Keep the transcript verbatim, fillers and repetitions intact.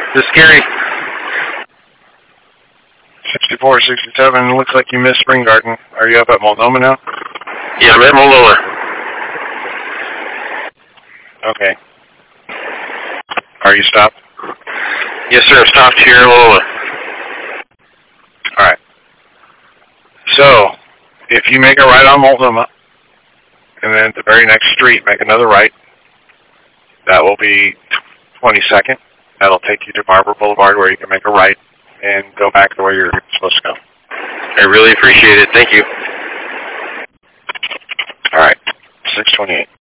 This is Gary. sixty-four, sixty-seven, looks like you missed Spring Garden. Are you up at Multnomah now? Yeah, I'm at Multnomah. Okay. Are you stopped? Yes, sir. I've stopped here in Multnomah. Alright. So, if you make a right on Multnomah, and then at the very next street, make another right, that will be twenty-second. That'll take you to Barber Boulevard where you can make a right and go back the way you're supposed to go. I really appreciate it. Thank you. Alright. six twenty-eight.